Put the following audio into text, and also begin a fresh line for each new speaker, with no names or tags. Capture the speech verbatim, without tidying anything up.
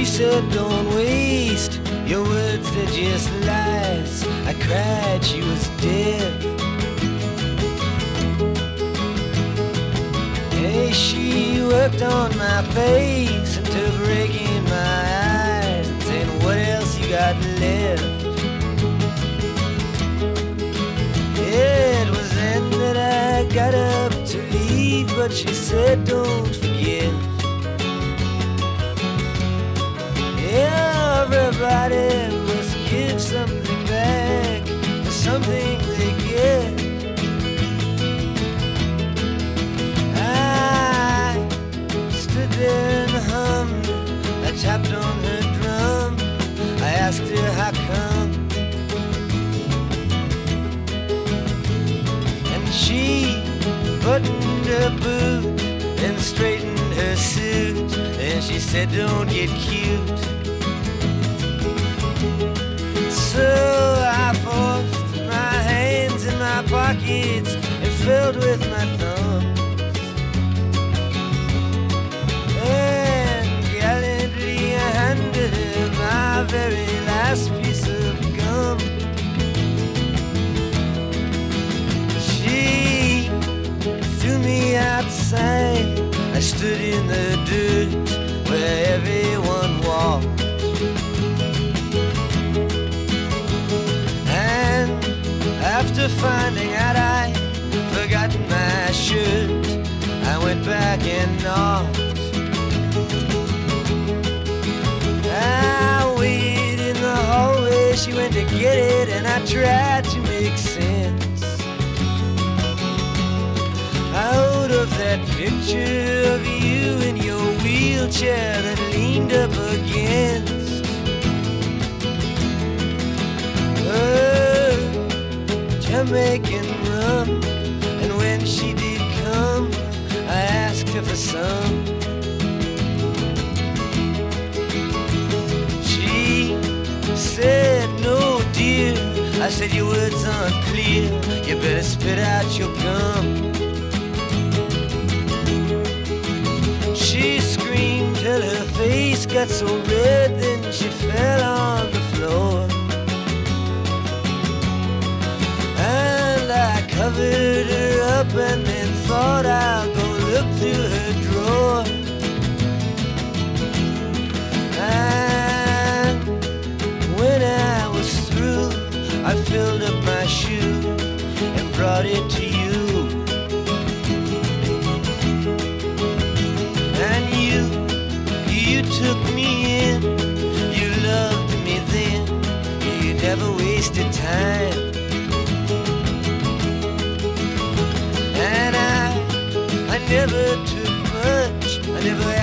She said, don't waste your words, they're just lies. I cried, she was dead. Hey, she worked on my face until breaking my eyes and saying, what else you got left? It was then that I got up to leave, but she said, don't forget. Everybody must give something back for something they get. I stood there and hummed. I tapped on her drum. I asked her how come, and she buttoned her boot and straightened her suit, and she said, don't get cute. So I forced my hands in my pockets and filled with my thumbs, and gallantly I handed her my very last piece of gum. She threw me outside. I stood in the dirt where everyone walked. After finding out I'd forgotten my shirt, I went back and knocked. I waited in the hallway, she went to get it, and I tried to make sense out of that picture of you in your wheelchair that leaned up against Jamaican rum. And when she did come, I asked her for some. She said, no dear. I said, your words aren't clear, you better spit out your gum. She screamed till her face got so red, then she fell on the floor. I covered her up and then thought I'll go look through her drawer. And when I was through, I filled up my shoe and brought it to you. And you, you took me in, you loved me then, you never wasted time. And I, I never took much, I never